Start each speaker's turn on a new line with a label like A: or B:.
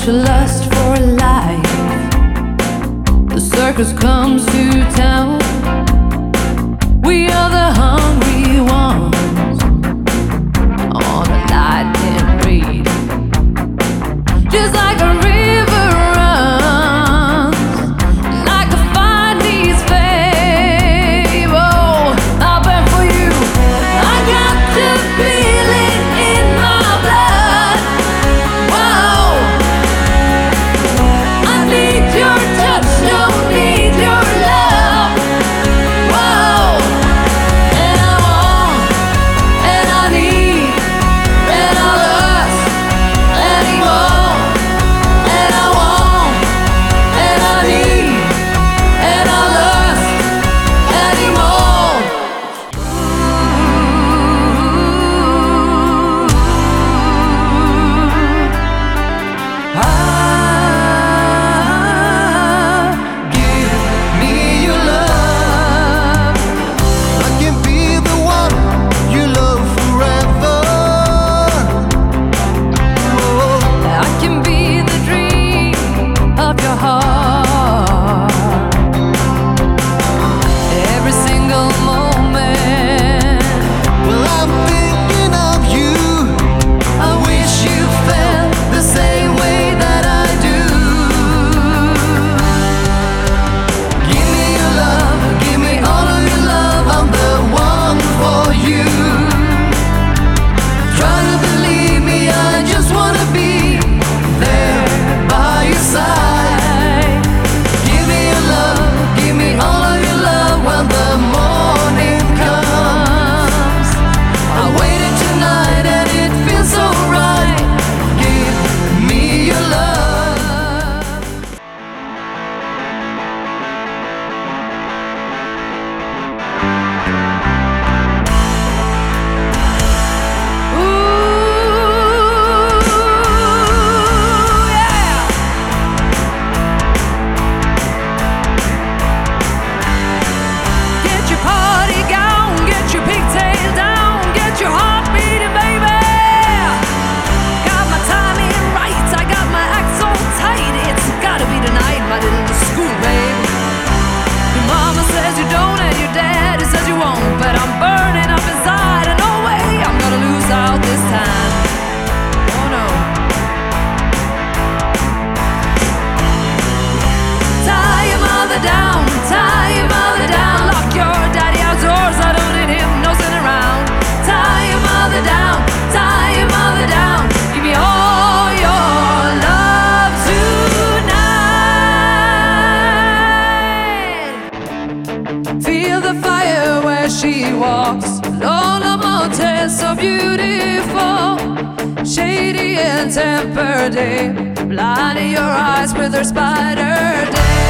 A: much lust for life. The circus comes to town. We are the hungry ones on a lightning reed. Just like a river runs, like a fire needs fame. Oh, I'll bet for you. I got the feeling in my blood. Whoa, I need your touch, don't need your love. Whoa, and I want, and I need, and I lust anymore. And I want, and I need, and I lust anymore. Give me your love.
B: I can be the one you love forever. Oh,
A: I can be the dream of your heart. Every single moment.
B: well, I'm thinking of you.
A: I wish you felt the same way that I do. Give me your love, give me all of your love. I'm the one for you. Try to believe me, I just wanna be there by your side. Give me your love, give me all of your love when the morning comes. I waited tonight and it feels so right. Give me your love. Ooh, yeah. Get your party gown, get your pigtail down, get your heart beating, baby. Got my timing right, I got my act so tight. It's gotta be tonight, my little school babe. Your mama says you don't and your daddy says you won't, but I'm burning up inside and no way I'm gonna lose out this time. Oh no. Tie your mother down, tie your mother down. Lock your daddy outdoors, I don't need him nosing around. Tie your mother down, tie your mother down. Give me all your love tonight. Feel the fire where she walks. Lola Montez, so beautiful. Shady and tempered, blinding your eyes with her spider day.